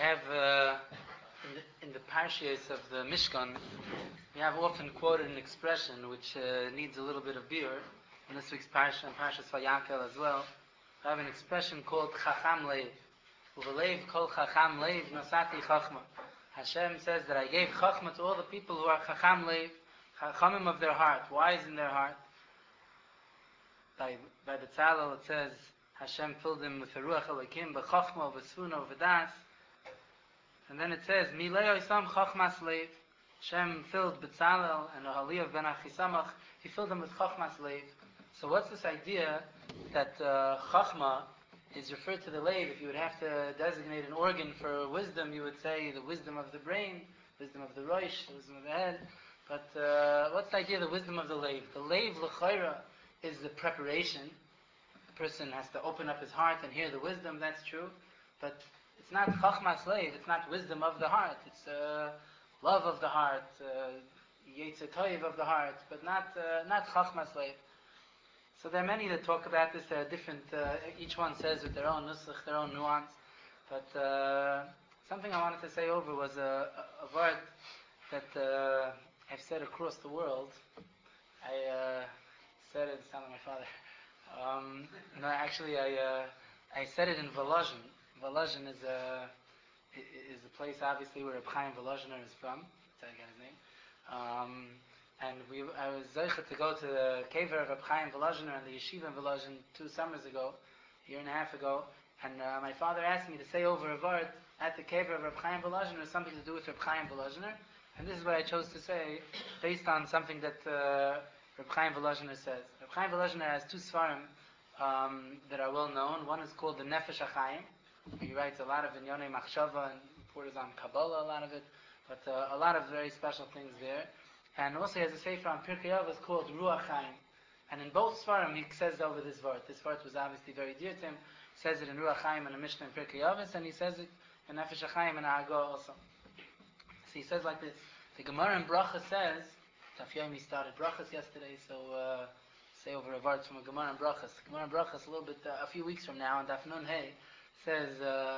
have in the parshas of the Mishkan, we have often quoted an expression which needs a little bit of beer. In this week's parsha and Parshas Vayakel as well, we have an expression called Chacham Leiv. Uvelev kol Chacham Leiv nasati Chachma. Hashem says that I gave Chachma to all the people who are Chacham Leiv, Chachamim of their heart, wise in their heart. By Betzalel it says Hashem filled him with the Ruach Elokim, b'Chachma, b'Sfuna, b'Das. And then it says, Milei Oisam Chachmas Leiv. Hashem filled Betzalel and Ahaliav ben Achisamach. He filled them with Chachmas Leiv. So what's this idea that Chachma is referred to the Leiv? If you would have to designate an organ for wisdom, you would say the wisdom of the brain, wisdom of the Rosh, the wisdom of the head. But what's the idea of the wisdom of the Leiv? The Leiv L'chaira is the preparation. A person has to open up his heart and hear the wisdom, that's true. But it's not Chachmas Leiv, it's not wisdom of the heart. It's love of the heart, Yetzer Toiv of the heart, but not Chachmas Leiv. So there are many that talk about this. There are different, each one says with their own nusach, their own nuance. But something I wanted to say over was a word that I've said across the world. I said it sounded like my father. No, actually, I said it in Volozhin. Volozhin is a place, obviously, where Reb Chaim Volozhiner is from. That's how I got his name. And I was zeichet to go to the kever of Reb Chaim Volozhiner and the yeshiva in Volozhin 2 summers ago, a year and a half ago. And my father asked me to say over a word at the kever of Reb Chaim Volozhiner something to do with Reb Chaim Volozhiner. And this is what I chose to say based on something that Reb Chaim Volozhiner says. Reb Chaim Volozhiner has 2 svarim that are well known. One is called the Nefesh HaChaim. He writes a lot of Inyonei Machshava and reports on Kabbalah, a lot of it, but a lot of very special things there. And also he has a sefer on Pirkei Avos called Ruach Chaim. And in both svarim he says over this word. This word was obviously very dear to him. He says it in Ruach Chaim and a Mishnah in Pirkei Avos, and he says it in Nefesh HaChaim and Agah also. So he says like this. The Gemara in Bracha says, Daf Yomi started Brachas yesterday, so say over a word from a Gemara in Brachas. Gemara in Brachas a little bit, a few weeks from now, on Daf Nun Hey, says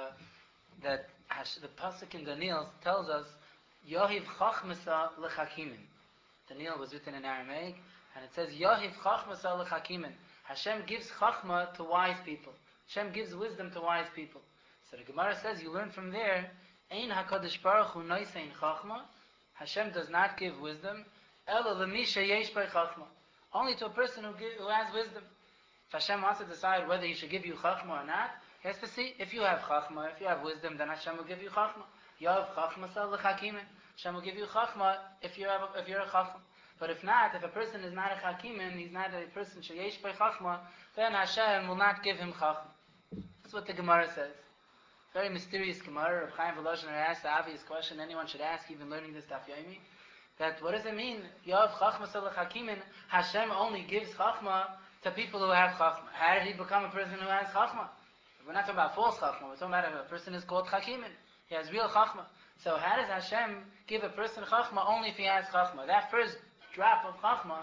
that the pasuk in Daniel tells us Yohiv Chachmasa L'Chakimin. Daniel was written in Aramaic, and it says Yohiv Chachmasa L'Chakimin. Hashem gives Chachma to wise people. Hashem gives wisdom to wise people. So the Gemara says you learn from there Ein HaKadosh Baruch Hu Noisein Chachma. Hashem does not give wisdom Ela L'mi Sheyesh Bei Chachma. Only to a person who has wisdom. If Hashem wants to decide whether He should give you Chachma or not, He has to see, if you have Chachma, if you have wisdom, then Hashem will give you Chachma. Yav Chachma Sal L'Chakimin. Hashem will give you Chachma if you're a Chachma. But if not, if a person is not a Chakimin, he's not a person Sheyesh Bei Chachma, then Hashem will not give him Chachma. That's what the Gemara says. Very mysterious Gemara. Reb Chaim Volozhiner asked the obvious question anyone should ask, even learning this Daf Yomi. That what does it mean? Yav Chachma Sal L'Chakimin. Hashem only gives Chachma to people who have Chachma. How did he become a person who has Chachma? We're not talking about false Chachma, we're talking about a person is called Chakimin. He has real Chachma. So how does Hashem give a person Chachma only if he has Chachma? That first drop of Chachma,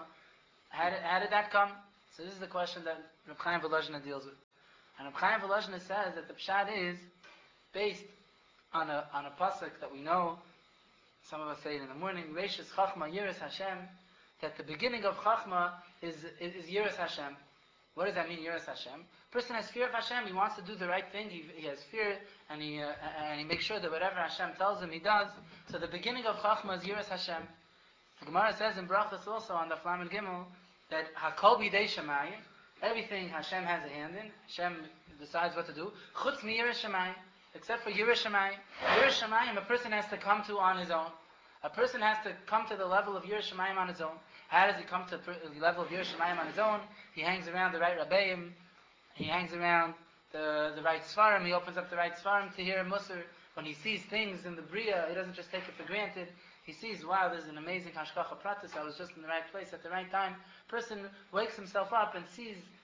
how did that come? So this is the question that Reb Chaim Volozhiner deals with. And Reb Chaim Volozhiner says that the Pshat is based on a pasuk that we know, some of us say it in the morning, Reishis Chachma Yiras Hashem, that the beginning of Chachma is Yiras Hashem. What does that mean, Yiras Hashem? A person has fear of Hashem, he wants to do the right thing, he has fear, and he makes sure that whatever Hashem tells him, he does. So the beginning of Chachma is Yiras Hashem. The Gemara says in Brachos also, on the Flam and Gimel, that Hakol B'dei Shemayim, everything Hashem has a hand in, Hashem decides what to do, Chutz Mi Yiras Shemayim, except for Yiras Shemayim. Yiras Shemayim, a person has to come to on his own. A person has to come to the level of Yiras Shemayim on his own. How does he come to the level of Yiras Shemayim on his own? He hangs around the right Rabbeim, he hangs around the right Svarim, he opens up the right Svarim to hear Musar. When he sees things in the Bria, he doesn't just take it for granted. He sees, wow, there's an amazing Hashkacha Pratis, I was just in the right place at the right time. Person wakes himself up and sees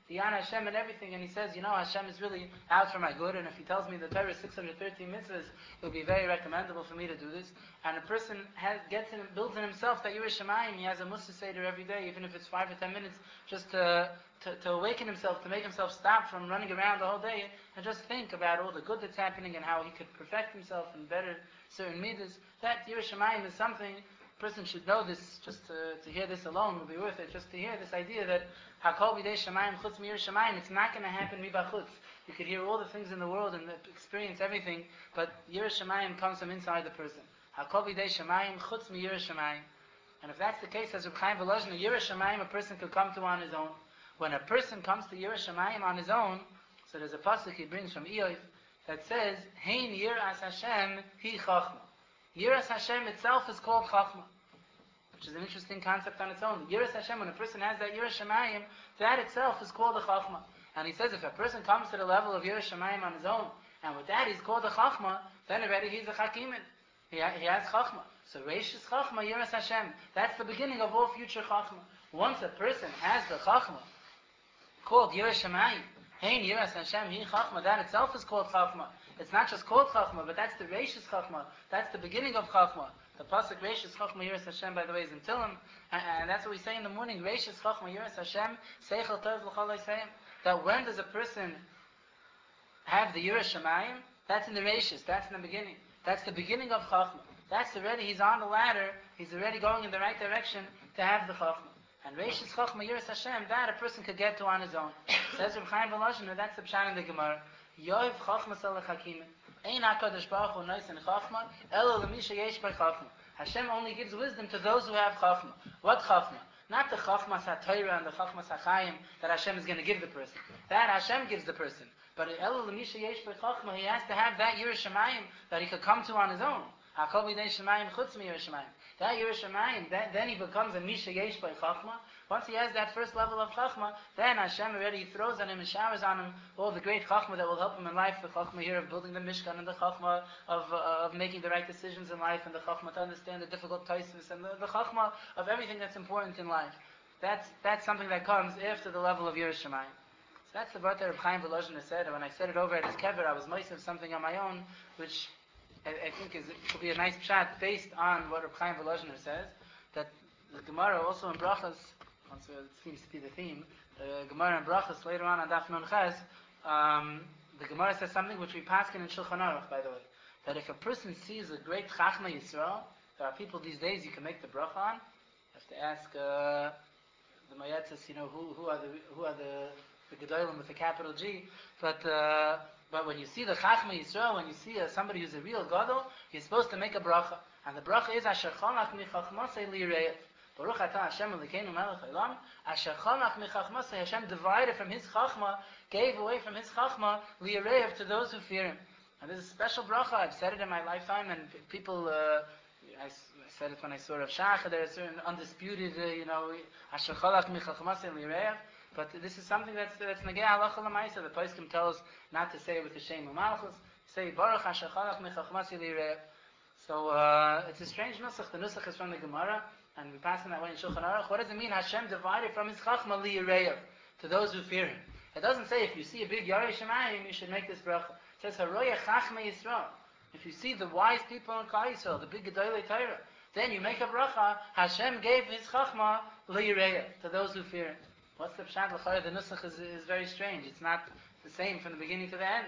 the Yana Hashem and everything, and he says, Hashem is really out for my good, and if he tells me the Torah is 613 mitzvahs, it would be very recommendable for me to do this. And a person builds in himself that Yiras Shamayim, he has a Mussar Seder every day, even if it's 5 or 10 minutes, just to awaken himself, to make himself stop from running around the whole day, and just think about all the good that's happening, and how he could perfect himself and better certain midas. That Yiras Shamayim is something, a person should know this, just to hear this alone will be worth it, just to hear this idea that Hakol b'dei Shamayim chutz miyiras Shamayim, it's not going to happen mibachutz. You could hear all the things in the world and experience everything, but Yiras Shamayim comes from inside the person. Hakol b'dei Shamayim chutz miyiras Shamayim. And if that's the case, as Reb Chaim Volozhin, Yiras Shamayim a person could come to on his own. When a person comes to Yiras Shamayim on his own, so there's a pasuk he brings from Iyov that says, Hein Yiras Hashem hi Chachma. Yiras Hashem itself is called Chachma, which is an interesting concept on its own. Yiras Hashem, when a person has that Yiras Shamayim, that itself is called a Chachma. And he says if a person comes to the level of Yiras Shamayim on his own, and with that he's called a Chachma, then already he's a Chakimin. He has Chachma. So Reish is Chachma, Yiras Hashem. That's the beginning of all future Chachma. Once a person has the Chachma, called Yiras Shamayim, Hein Yiras Hashem hi Chachma, that itself is called Chachma. It's not just called Chachma, but that's the Reish is Chachma. That's the beginning of Chachma. The pasuk Reish is Chachma Yiras Hashem, by the way, is in Tillim, and that's what we say in the morning. Reish is Chachma Yiras Hashem, Seichel Tov L'chol Yisayim. That when does a person have the Yiras Shamayim? That's in the Reishis. That's in the beginning. That's the beginning of Chachma. That's already, he's on the ladder. He's already going in the right direction to have the Chachma. And Reish is Chachma Yiras Hashem, that a person could get to on his own. Says Reb Chaim Volozhin, that's the Pshat in the Gemara. Yov Chachma Sel Chakimin. Ein HaKadosh Baruch Hu Nois in Chachma, Elo L'misha Yesh Bei Chachma. Hashem only gives wisdom to those who have Chachma. What Chachma? Not the Chachma HaTorah and the Chachma HaChaim that Hashem is going to give the person. That Hashem gives the person. But Elo L'misha Yesh Bei Chachma, he has to have that Yiras Shamayim that he could come to on his own. Hakol b'dei Shamayim chutz miyiras Shamayim. That Yiras Shamayim, then he becomes a Misha Yesh Bei Chachma. Once he has that first level of Chachma, then Hashem already throws on him and showers on him all the great Chachma that will help him in life. The Chachma here of building the Mishkan, and the Chachma of making the right decisions in life, and the Chachma to understand the difficult taisus, and the Chachma of everything that's important in life. That's something that comes after the level of Yiras Shamayim. So that's the word that Reb Chaim Volozhin said. And when I said it over at his kever, I was moisev something on my own, which I think could be a nice pshat based on what Reb Chaim Volozhin says. That the Gemara also in Brachas, also it seems to be the theme, the Gemara in Brachas later on Daf Nun Ches, the Gemara says something which we paskin in Shulchan Aruch, by the way, that if a person sees a great Chachma Yisrael, there are people these days you can make the bracha on. You have to ask the Mayetzes, who are the Gedolim with a capital G, but when you see the Chachma Yisrael, when you see somebody who's a real Gadol, you're supposed to make a bracha. And the bracha is Asher Chalach Mi Chachmasei Li'Reyev. Baruch Atah Hashem Elokeinu Melech Haolam. Asher Chalach Mi Chachmasei. Hashem divided from His Chachma, gave away from His Chachma Li'Reyev to those who fear Him. And this is a special bracha. I've said it in my lifetime, and people. I said it when I saw Rav Shach. There are certain undisputed, Asher Chalach Mi Chachmasei Li'Reyev. But this is something that's negei halacha l'maisa. The poskim tell us not to say it with the shem u'malchus. Say Baruch Asher Chalach Mi Chachmasei Li'Reyev. So it's a strange nusach. The nusach is from the Gemara, and we pass in that way in Shulchan Aruch. What does it mean? Hashem divided from His Chachma Li'Reyev, to those who fear Him. It doesn't say if you see a big Yarei Shamayim, you should make this bracha. It says Haroya Chachma Yisrael. If you see the wise people in Klal Yisrael, the big Gedolei Torah, then you make a bracha. Hashem gave His Chachma Li'Reyev, to those who fear Him. What's the pshat l'chayr? The nusach is very strange. It's not the same from the beginning to the end.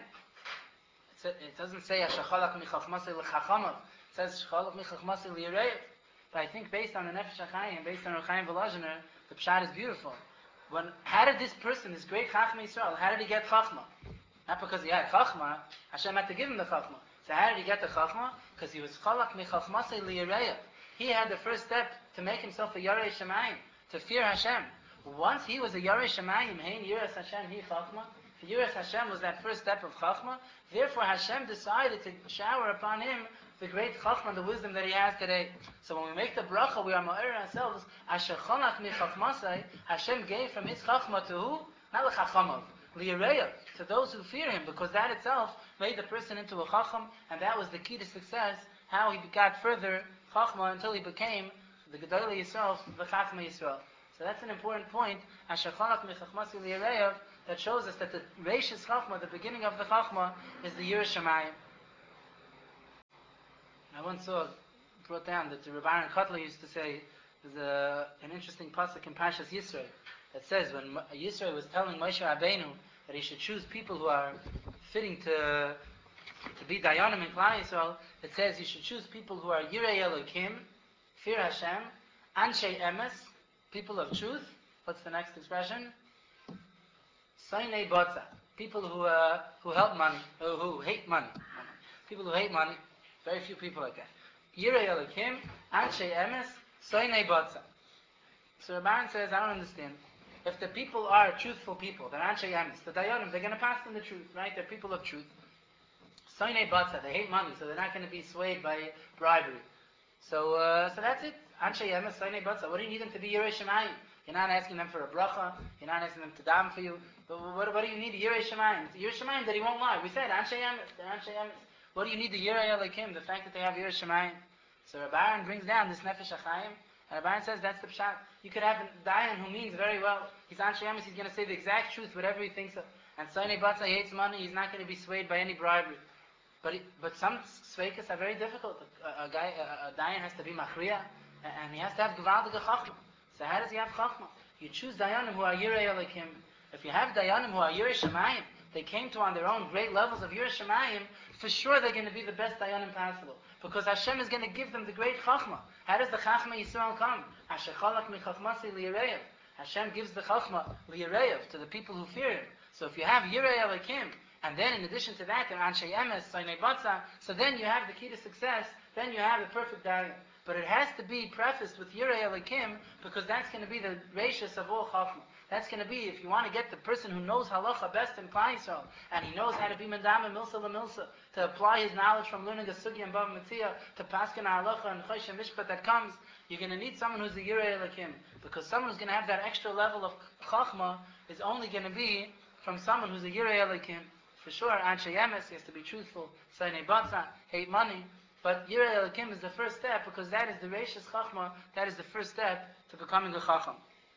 It doesn't say Asher Chalach Mi Chachmasei L'Chachamav. It says Chalach Mi Chachmasei Li'Reyev. But I think based on the Nefesh HaChaim, based on Reb Chaim Volozhin, the pshat is beautiful. How did this person, this great Chachma Yisrael, how did he get Chachma? Not because he had Chachma. Hashem had to give him the Chachma. So how did he get the Chachma? Because he was Chalach Mi Chachmasei Li'Reyev. He had the first step to make himself a Yarei Shamayim, to fear Hashem. Once he was a Yarei Shamayim, Hein Yiras Hashem Hi Chachma. Yiras Hashem was that first step of Chachma. Therefore Hashem decided to shower upon him the great Chachma, the wisdom that he has today. So when we make the bracha, we are ma'ir ourselves. Asher Chalach Mi Chachmasei. Hashem gave from His Chachma to who? Not l'Chachamav, Li'Reyev, to those who fear Him, because that itself made the person into a Chacham, and that was the key to success. How he got further Chachma until he became the Gedolei Yisrael, the Chachma Yisrael. So that's an important point. Asher chalach mechachmasi li'yareyav, that shows us that the Reishis Chachma, the beginning of the Chachma, is the Yiras Shamayim. I once brought down that the Rabbi Aaron Kotler used to say, there's an interesting pasuk in Parshas Yisro that says when Yisro was telling Moshe Rabbeinu that he should choose people who are fitting to be Dayanim in Klal Yisrael, it says you should choose people who are Yirei Elokim, fear Hashem, Anshe Emes, people of truth. What's the next expression? Soinei Botza, people who help money, who hate money. People who hate money, very few people like that. Yirei Elokim, Anshe Emes, Soinei Botza. So Rabban says, I don't understand. If the people are truthful people, they're Anshe Emes, the Dayanim, they're going to pass them the truth, right? They're people of truth. Soinei Botza, they hate money, so they're not going to be swayed by bribery. So that's it. Anshe Emes, Soinei Botza. What do you need them to be? Yirei Shemayim. You're not asking them for a bracha. You're not asking them to dam for you. But what do you need? Yirei Shemayim. Yirei Shemayim that he won't lie. We said Anshe Emes. They're Anshe Emes. What do you need the Yirei Elokim? The fact that they have Yirei Shemayim. So Rabbi Aaron brings down this Nefesh HaChaim, and Rabbi Aaron says that's the pshat. You could have a Dayan who means very well. He's Anshe Emes. He's going to say the exact truth, whatever he thinks of. And Soinei Botza, he hates money. He's not going to be swayed by any bribery. But some sveikas are very difficult. A Dayan has to be machriya, and he has to have gewaltige chachma. So how does he have chachma? You choose Dayanim who are Yirei Elokim. If you have Dayanim who are Yirei Shemayim, they came to on their own great levels of Yirei Shemayim, for sure they're going to be the best Dayanim possible. Because Hashem is going to give them the great chachma. How does the chachma Yisrael come? Asher chalach michachmasi li'yareyav. Hashem gives the chachma li'yareyav, to the people who fear Him. So if you have Yirei Elokim, and then in addition to that, they're Anshe Emes, Soinei Botza, so then you have the key to success, then you have the perfect Dayan. But it has to be prefaced with Yirei Elokim, because that's going to be the ratius of all Chachma. That's going to be, if you want to get the person who knows halacha best in Klal Yisrael, and he knows how to be Mendama Milsa LaMilsa, to apply his knowledge from learning a Sugi and Bava Metzia, to Paskin halacha and Chosh and Mishpat that comes, you're going to need someone who's a Yirei Elokim. Because someone who's going to have that extra level of Chachma is only going to be from someone who's a Yirei Elokim. For sure, Anshe Emes, he has to be truthful, Soinei Botza, hate money. But Yirei Elokim is the first step, because that is the Reishis Chachma, that is the first step to becoming a Chacham.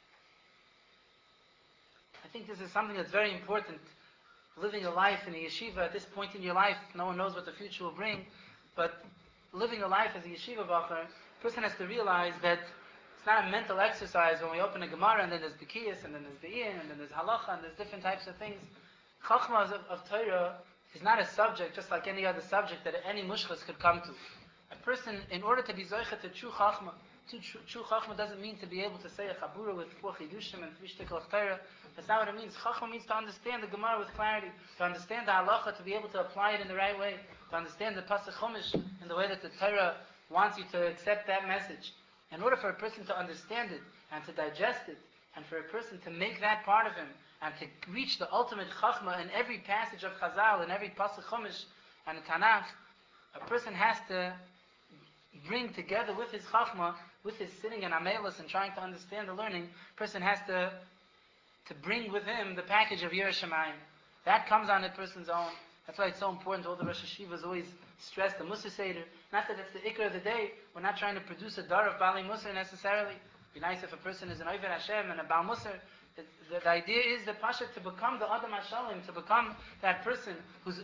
I think this is something that's very important. Living a life in a yeshiva at this point in your life, no one knows what the future will bring, but living a life as a yeshiva bacher, a person has to realize that it's not a mental exercise when we open a Gemara and then there's Bekiyas and then there's Be'in and then there's Halacha and there's different types of things. Chachma of Torah is not a subject just like any other subject that any mushchas could come to. A person, in order to be zoichet to true chachma, true chachma doesn't mean to be able to say a chabura with 4 chidushim and 3 shtickl of Torah. That's not what it means. Chachma means to understand the Gemara with clarity, to understand the halacha, to be able to apply it in the right way, to understand the pasuk chumash in the way that the Torah wants you to accept that message. In order for a person to understand it and to digest it, and for a person to make that part of him, and to reach the ultimate chachma in every passage of Chazal, in every pasuk chumash and Tanakh, a person has to bring together with his chachma, with his sitting in amelis and trying to understand the learning, a person has to bring with him the package of Yirei Shemayim. That comes on a person's own. That's why it's so important. All the Rosh Hashivas always stress the Mussar Seder. Not that that's the ikar of the day. We're not trying to produce a dar of Bali Mussar necessarily. It'd be nice if a person is an Oved Hashem and a Baal Mussar. The idea is the Pasha to become the Adam HaShalim, to become that person who's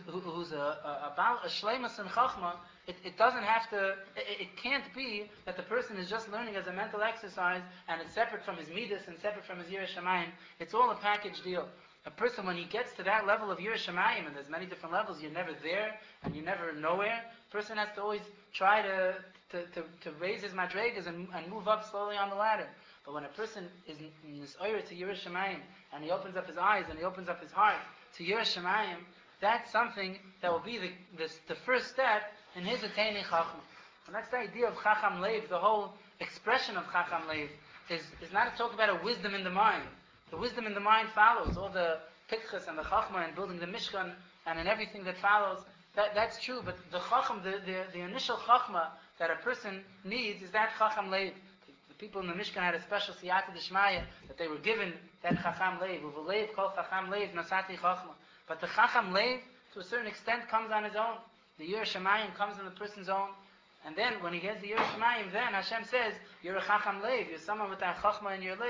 a Baal, a Shleimus and Chachma. It doesn't have to, it can't be that the person is just learning as a mental exercise and it's separate from his Midas and separate from his Yirei Shemayim. It's all a package deal. A person, when he gets to that level of Yirei Shemayim, and there's many different levels, you're never there and you're never nowhere, a person has to always try to raise his madregas and move up slowly on the ladder. But when a person is in this oyer to Yirei Shemayim, and he opens up his eyes and he opens up his heart to Yirei Shemayim, that's something that will be the first step in his attaining Chacham. And that's the idea of Chacham Leiv. The whole expression of Chacham Leiv is not to talk about a wisdom in the mind. The wisdom in the mind follows all the Pikchas and the Chachma and building the Mishkan and in everything that follows. That's true, but the Chacham, the initial Chachma that a person needs is that Chacham Leiv. The people in the Mishkan had a special siyata d'shmaya that they were given that Chacham Leiv. U'v'leiv kol Chacham Leiv nasati Chachma. But the Chacham Leiv, to a certain extent, comes on his own. The Yirei Shemayim comes on the person's own. And then, when he gets the Yirei Shemayim, then Hashem says, you're a Chacham Leiv. You're someone with that Chachma in your Leiv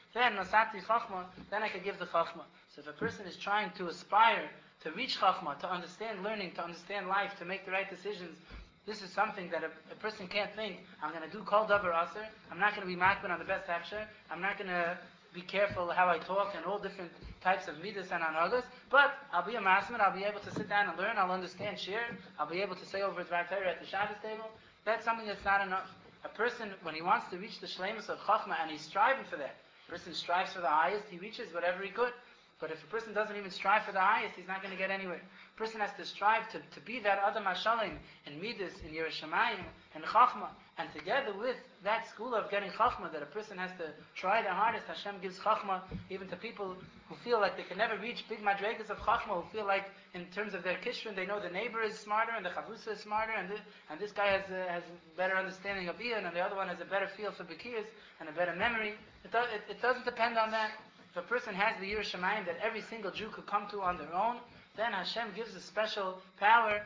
then Nasati Chachma, then I could give the Chachma. So if a person is trying to aspire to reach Chachma, to understand learning, to understand life, to make the right decisions, this is something that a person can't think, I'm going to do Kol Davar Aser, I'm not going to be makban on the best hafsher, I'm not going to be careful how I talk and all different types of midas and anagas, but I'll be a masman, I'll be able to sit down and learn, I'll understand shir, I'll be able to say over Dvar Torah at the Shabbos table. That's something that's not enough. A person, when he wants to reach the shleimus of Chachma and he's striving for that, a person strives for the highest, he reaches whatever he could. But if a person doesn't even strive for the highest, he's not going to get anywhere. A person has to strive to be that Adam HaShalim in Midas, in Yiras Shamayim, and Chachma. And together with that school of getting Chachma, that a person has to try the hardest, Hashem gives Chachma even to people who feel like they can never reach big madregas of Chachma, who feel like in terms of their kishrin, they know the neighbor is smarter, and the Chavusa is smarter, and this guy has a better understanding of Ian, and the other one has a better feel for Bekiyas, and a better memory. It doesn't depend on that. If a person has the Yiras Shamayim that every single Jew could come to on their own, then Hashem gives a special power.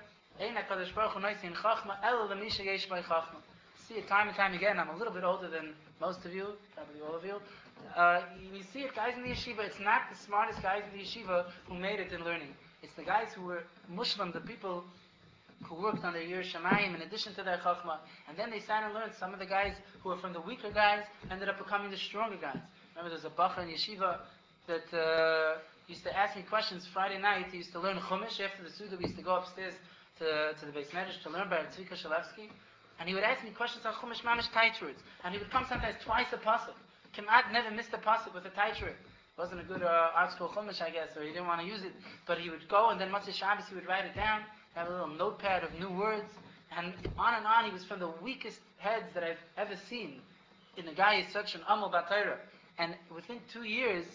See it time and time again. I'm a little bit older than most of you, probably all of you. You see it, guys in the yeshiva. It's not the smartest guys in the yeshiva who made it in learning. It's the guys who were Muslim, the people who worked on their Yiras Shamayim in addition to their Chachma. And then they sat and learned. Some of the guys who were from the weaker guys ended up becoming the stronger guys. Remember, there's a bacher in yeshiva that used to ask me questions Friday night. He used to learn Chumash. After the Suda, we used to go upstairs to the Beis Medrash to learn by Tzvika Shalevsky. And he would ask me questions on Chumash Mamish tight words. And he would come sometimes twice a pasuk. Kemat never missed a pasuk with a tight word. It wasn't a good art school Chumash, I guess, or he didn't want to use it. But he would go, and then Motzei Shabbos he would write it down, have a little notepad of new words. And on, he was from the weakest heads that I've ever seen. In the guy is such an Amal B'Torah. And within 2 years,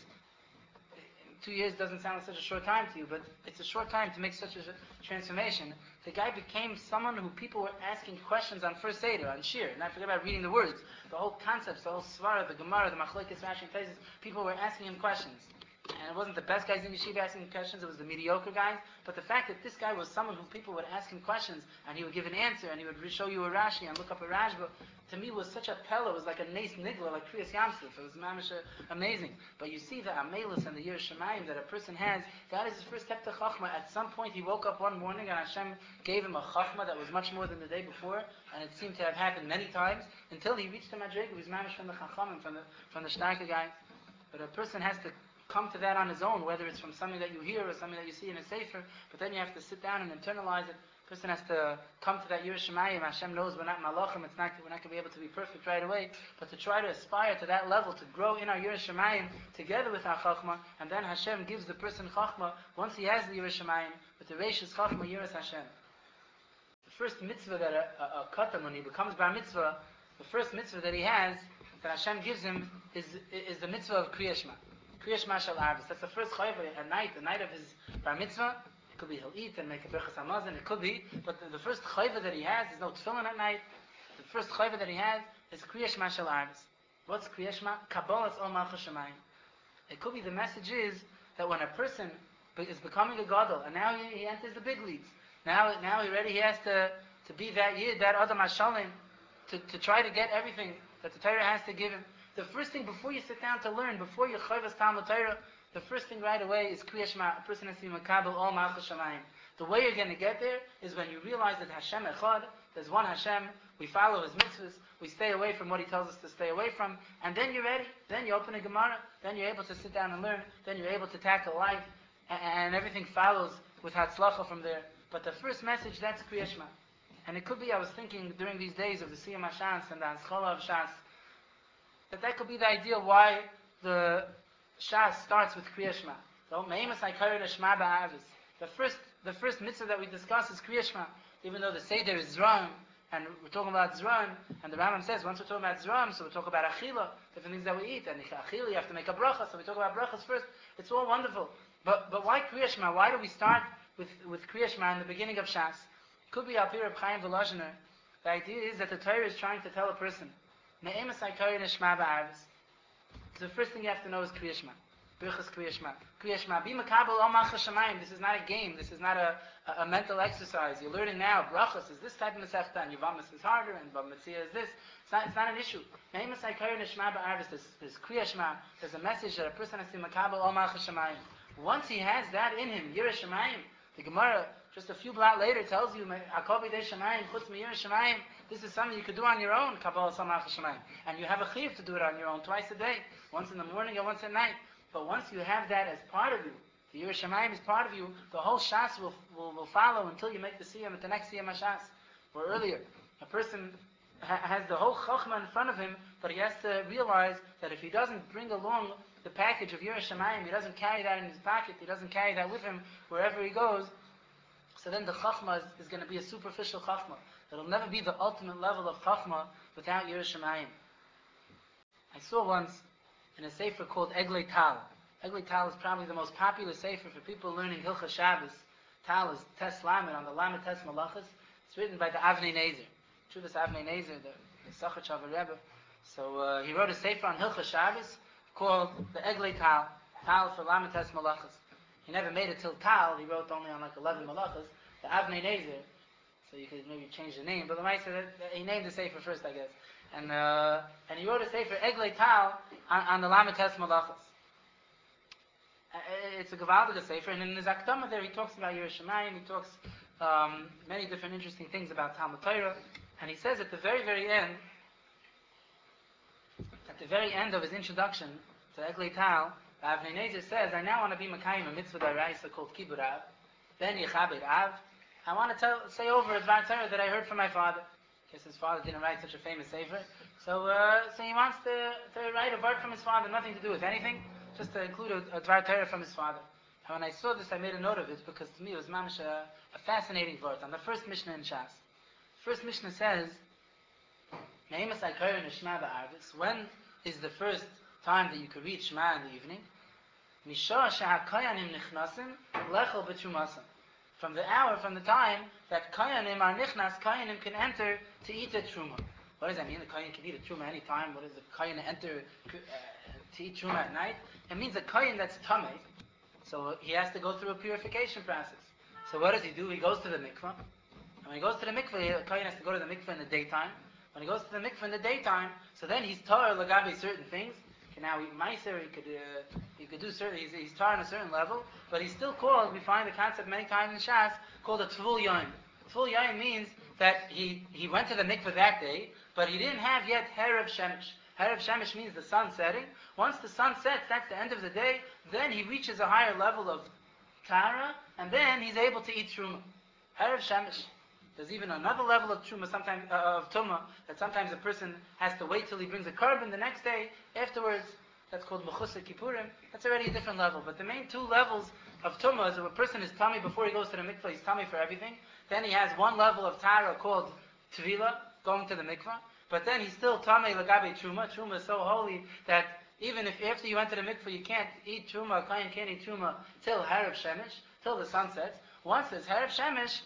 2 years doesn't sound like such a short time to you, but it's a short time to make such a transformation. The guy became someone who people were asking questions on first Seder, on Shir, not forget about reading the words. The whole concepts, the whole Svara, the Gemara, the Machlokes, Rashi, and Taisus, people were asking him questions. And it wasn't the best guys in yeshiva asking questions, it was the mediocre guys. But the fact that this guy was someone who people would ask him questions, and he would give an answer, and he would show you a Rashi, and look up a Rashba, to me was such a pella. It was like a Nes Nigla, like Kriyas Yamsuf. It was mamish amazing. But you see the Amelus and the Yiras Shamayim that a person has, that is his first step to Chachma. At some point he woke up one morning and Hashem gave him a Chachma that was much more than the day before, and it seemed to have happened many times, until he reached the Madrega. He was mamish from the Chachamim, from the Shtarka guys. But a person has to come to that on his own, whether it's from something that you hear or something that you see in a sefer, but then you have to sit down and internalize it. A person has to come to that Yiras Shamayim. Hashem knows we're not malachim, we're not going to be able to be perfect right away, but to try to aspire to that level, to grow in our Yiras Shamayim together with our Chachma, and then Hashem gives the person Chachma, once he has the Yiras Shamayim, with the Reishis Chachma, Yiras Hashem. The first mitzvah that a katan, when he becomes bar mitzvah, the first mitzvah that he has, that Hashem gives him, is the mitzvah of Kriya Shema. Kriya Shema Shel Arvis. That's the first chayv at night, the night of his bar mitzvah. It could be he'll eat and make a berachas hamazon. It could be, but the first chayv that he has is no tefillin at night. The first chayv that he has is Kriya Shema Shel Arvis. What's Kriya Shema? Kabbalas Ol Malchus Shemayim. It could be the message is that when a person is becoming a gadol, and now he enters the big leagues. Now he has to be that yid, that Adam HaShalim, to try to get everything that the Torah has to give him. The first thing before you sit down to learn, before you chayvas Talmud Torah, the first thing right away is Kriya Shema. A person has to be makabel all Malchus Shemayim. The way you're going to get there is when you realize that Hashem Echad, there's one Hashem, we follow His mitzvahs, we stay away from what He tells us to stay away from, and then you're ready. Then you open a Gemara, then you're able to sit down and learn, then you're able to tackle life, and everything follows with Hatzlacha from there. But the first message, that's Kriya Shema. And it could be, I was thinking during these days of the Siyam HaShas and the Haskalah of Shas, that could be the idea why the Shas starts with Kriya Shema. The first mitzvah that we discuss is Kriya Shema. Even though the Seder is Zram, and we're talking about Zram, and the Rambam says, once we're talking about Zram, so we talk about Achila, different things that we eat, and Achila, you have to make a bracha, so we talk about brachas first. It's all wonderful. But why Kriya Shema? Why do we start with Kriya Shema in the beginning of Shas? It could be Al Pi Reb Chaim Volozhiner. The idea is that the Torah is trying to tell a person, the first thing you have to know is Kriya Shema. Birchas Kriya Shema. Kriya Shema. Be makabel al malchus shamayim. This is not a game. This is not a mental exercise. You're learning now. Brachas is this type of Masechta, and Yevamos is harder, and Bava Metzia is this. It's not an issue. Neimas Haikayin Shema Ba'arvis. There's Kriya Shema. There's a message that a person has to be makabel al malchus shamayim. Once he has that in him, Yireh Shamayim, the Gemara just a few blot later tells you, Hakol B'dei Shamayim, Chutz M'Yireh Shamayim. This is something you could do on your own, Kabbalah Samach Shamayim. And you have a chiyuv to do it on your own twice a day, once in the morning and once at night. But once you have that as part of you, the Yireh Shamayim is part of you, the whole Shas will follow until you make the Siyam at the next Siyam HaShas. Or earlier, a person has the whole Chochmah in front of him, but he has to realize that if he doesn't bring along the package of Yireh Shamayim, he doesn't carry that in his pocket, he doesn't carry that with him wherever he goes, so then the Chachma is going to be a superficial Chachma. It'll never be the ultimate level of Chachma without Yireh Shamayim. I saw once in a sefer called Eglei Tal. Eglei Tal is probably the most popular sefer for people learning Hilchas Shabbos. Tal is Tes Lamed, on the Lamed Tes Malachas. It's written by the Avnei Nezer. Chuvas Avnei Nezer, the Sachat Shavar Rebbe. So he wrote a sefer on Hilchas Shabbos called the Eglei Tal. Tal for Lamed Tes Malachas. He never made it till Tal. He wrote only on like 11 Malachas. The Avnei Nezer. So you could maybe change the name, but the Maisa that he named the sefer first, I guess. And he wrote a sefer Eglei Tal on the Lamed Tes Malachas. It's a Gavaldiga sefer, and in his Akdama there he talks about Yireh Shamayim. He talks many different interesting things about Talmud Torah, and he says at the very, very end of his introduction to Eglei Tal, Avnei Nezer says, I now want to be Makayim, a mitzvah d'oraisa called Kibud Av, Ben Yechabed Av. I want to say over a Dvar Torah that I heard from my father. I guess his father didn't write such a famous sefer. So he wants to write a word from his father, nothing to do with anything, just to include a Dvar Torah from his father. And when I saw this, I made a note of it, because to me it was mamish a fascinating word. On the first Mishnah in Shas. First Mishnah says, Neimas Haikayin Shema Ba'arvis. When is the first time that you could read Shema in the evening? Mishah she'hakayanim nichnasim lechel b'trumasim. From the time that kayanim are nichnas, kayanim can enter to eat a truma. What does that mean? The kayan can eat a truma any time. What does the kayan enter to eat truma at night? It means a kayan that's tamei. So he has to go through a purification process. So what does he do? He goes to the mikvah. And when he goes to the mikvah, a kayan has to go to the mikvah in the daytime. When he goes to the mikvah in the daytime, so then he's tar lagabe certain things. He can now eat meiser. He could do certain. He's tar on a certain level, but he's still called. We find the concept many times in Shas called a tvul yaim. Tvul yaim means that he went to the mikvah that day, but he didn't have yet herav shemesh. Herav shemesh means the sun setting. Once the sun sets, that's the end of the day. Then he reaches a higher level of tara, and then he's able to eat truma. Herav shemesh. There's even another level of truma, sometimes of tumah, that sometimes a person has to wait till he brings a carbon the next day. Afterwards, that's called mechusa kippurim. That's already a different level. But the main two levels of tumah is that a person is tummy before he goes to the mikvah. He's tummy for everything. Then he has one level of tara called tvila, going to the mikvah. But then he's still tummy lagabe truma. Truma is so holy that even if after you enter the mikvah you can't eat truma, a kohen can't eat truma till harav shemesh, till the sun sets. Once there's harav shemesh,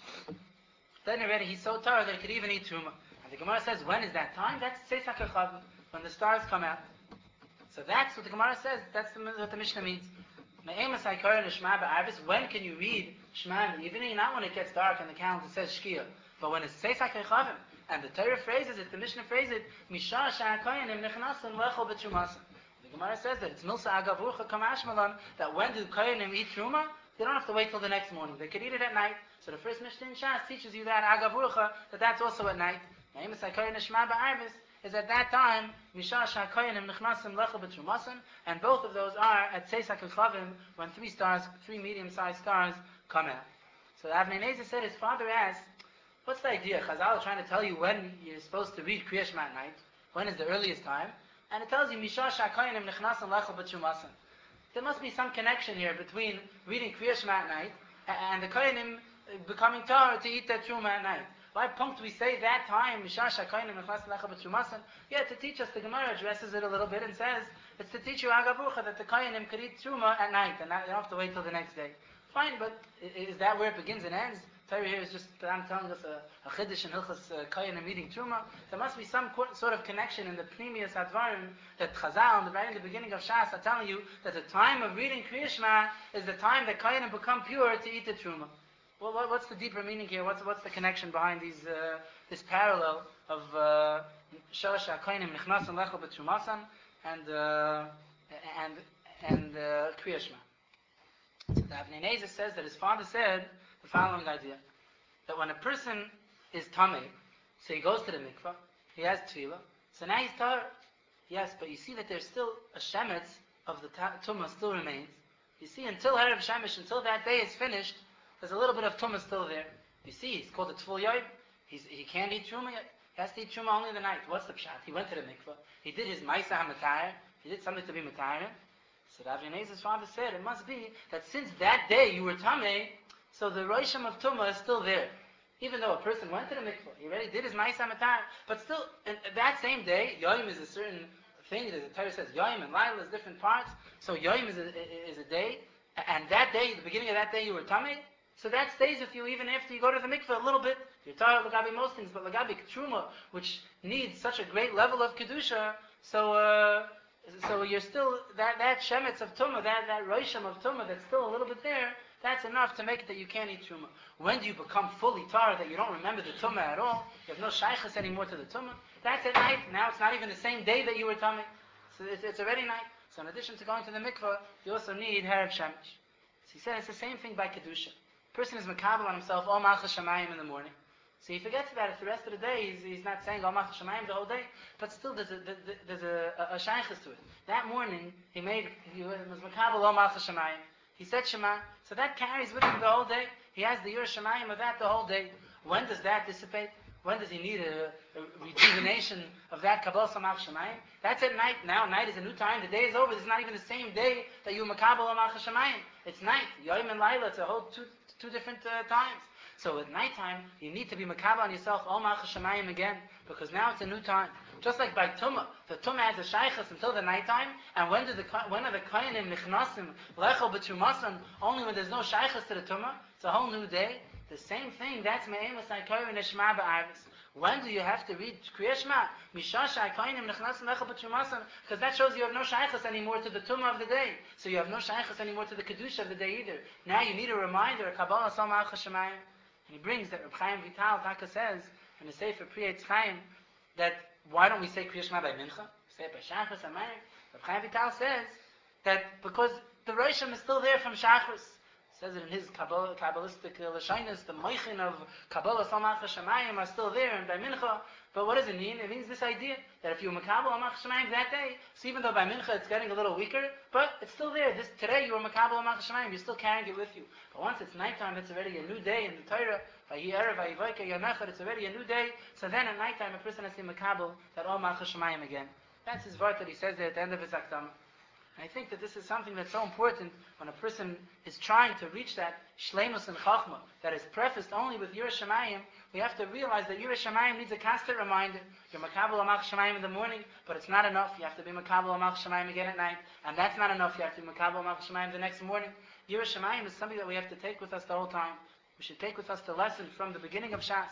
then already he's so tired that he could even eat truma. And the Gemara says, when is that time? That's Tzeis HaKechavim, when the stars come out. So that's what the Gemara says. That's what the Mishnah means. Me'emas Haikayin Shema Ba'arvis. When can you read Shema in the evening? Not when it gets dark and the calendar says Shkia, but when it's Tzeis HaKechavim. And the Torah phrases it, the Mishnah phrases it, Mishah she'hakayanim nichnasim lechol b'trumasim. The Gemara says that it's Milsa Agavurcha Kamashmalan, that when do Kayanim eat Truma? They don't have to wait till the next morning. They could eat it at night. So the first Mishnah in Shas teaches you that Agavurcha, that's also at night. Me'emas Haikayin Shema Ba'arvis is at that time, Mishah she'hakayanim nichnasim lechol b'trumasim, and both of those are at Tzeis HaKechavim, when three medium-sized stars come out. So Avnei Nezer said his father asked, what's the idea? Chazal is trying to tell you when you're supposed to read Kriya Shema at night. When is the earliest time? And it tells you, Mishah she'hakayanim nichnasim lechol b'trumasim. There must be some connection here between reading Kriya Shema at night and the Kayanim becoming tahor to eat that truma at night. Why punct we say that time, Mishah she'hakayanim nichnasim lechol b'trumasim? Yeah, to teach us, the Gemara addresses it a little bit and says, it's to teach you Agavurcha that the Kayanim could eat truma at night and they don't have to wait till the next day. Fine, but is that where it begins and ends? Torah here is just, I'm telling us a chiddush in Hilchas Kohen and meeting Truma. There must be some sort of connection in the Pnimius Advarim that Chazal, right in the beginning of Shas, are telling you that the time of reading Kriya Shema is the time that Kohen become pure to eat the Truma. Well, what's the deeper meaning here? What's the connection behind this parallel of Shosh HaKohenim Nichnasan Lechel B'Trumasan and Kriya Shema? So the Avnei Nezer says that his father said the following idea, that when a person is tamei, so he goes to the mikvah, he has tefillah, so now he's tar. Yes, but you see that there's still a shemetz of the tumah still remains. You see, until Erev Shemesh, until that day is finished, there's a little bit of tumah still there. You see, he's called a tful yoyim. He can't eat truma yet. He has to eat truma only in the night. What's the pshat? He went to the mikvah. He did his ma'isa hamatayr. He did something to be matayr. So Rav Yenezer's father said, it must be that since that day you were tamei, so the rosham of tumah is still there. Even though a person went to the mikvah, he already did his ma'isa hamatayr, but still, that same day, yoyim is a certain thing. The Torah says yoyim and laila is different parts. So yoyim is a day, and that day, the beginning of that day, you were tamei. So that stays with you even after you go to the mikveh a little bit. You're tired lagabi most things, but lagabi truma, which needs such a great level of kedusha, so you're still that shemetz of tumah, that rosham of tumah that's still a little bit there. That's enough to make it that you can't eat truma. When do you become fully tar that you don't remember the tumah at all? You have no shaychus anymore to the tumah. That's at night. Now it's not even the same day that you were tamei. So it's already night. So in addition to going to the mikveh, you also need Erev Shemesh. So he said it's the same thing by kedusha. Person is makabel on himself all malchus shamayim in the morning. So he forgets about it the rest of the day. He's not saying all malchus shamayim the whole day, but still there's a shaychus to it. That morning he was makabel all malchus shamayim. He said Shema, so that carries with him the whole day. He has the Yirah Shamayim of that the whole day. When does that dissipate? When does he need a rejuvenation of that Kabbalah Samach Shamayim? That's at night. Now night is a new time. The day is over. This is not even the same day that you makabel Amach Shamayim. It's night. Yom and Laila. It's a whole two different times. So at nighttime, you need to be makabel on yourself all Amach Shamayim again, because now it's a new time. Just like by Tumah, the Tumah has a shaychus until the nighttime, and when are the Kohenim nichnasim lechel b'trumasan? Only when there's no shaychus to the Tumah. It's a whole new day. The same thing. That's me'emes ha'kohen neshma ba'arvis. When do you have to read Kriya Shema? Mishasha ha'kohenim nichnasim lechel b'trumasan, because that shows you have no shaychus anymore to the Tumah of the day. So you have no shaychus anymore to the kedusha of the day either. Now you need a reminder. A Kabbalah Sal Malchus Shemayim. And he brings that Reb Chaim Vital Taka says in the Sefer Pri Etz Chaim that why don't we say Kriya Shema by Mincha? We say it by Shachris and Meir. Reb Chaim Vital says that because the Rosham is still there from Shachris. Says it in his Kabbalistic Lashonos, the Moichin of Kabbalah Samach Shemayim are still there and by Mincha. But what does it mean? It means this idea that if you Makabel Amach Shemayim that day, so even though by Mincha it's getting a little weaker, but it's still there. Today you were Makabel Amach Shemayim, you're still carrying it with you. But once it's nighttime, it's already a new day in the Torah. It's already a new day. So then at nighttime a person has to Makabel that all Malchus Shemayim again. That's his word that he says there at the end of his Akdama. I think that this is something that's so important when a person is trying to reach that shleimus and chachma that is prefaced only with Yirah Shamayim. We have to realize that Yirah Shamayim needs a constant reminder. You're makabel amach Shamayim in the morning, but it's not enough. You have to be makabel amach Shamayim again at night, and that's not enough. You have to be makabel amach Shamayim the next morning. Yirah Shamayim is something that we have to take with us the whole time. We should take with us the lesson from the beginning of Shas.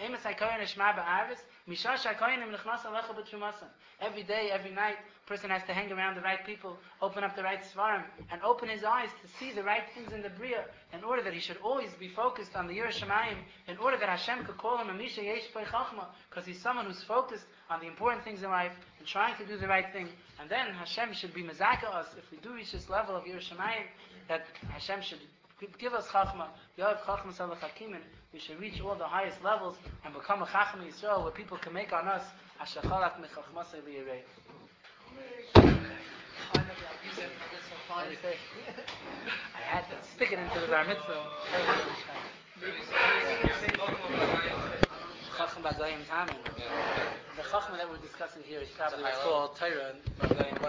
Every day, every night, a person has to hang around the right people, open up the right svarim, and open his eyes to see the right things in the Bria, in order that he should always be focused on the Yirah Shamayim, in order that Hashem could call him a Misha Yesh Pei Chachma, because he's someone who's focused on the important things in life and trying to do the right thing. And then Hashem should be mezaka us, if we do reach this level of Yirah Shamayim, that Hashem should give us Chachma, Yav Chachma Salach Hakimin. We should reach all the highest levels and become a Chachma Yisrael where people can make on us Asher Chalak Mechachmasei Liyirei. I had to stick it into the Bar Mitzvah. Chachma B'Goyim Tamin. The Chachma that we're discussing here is probably what's called Torah.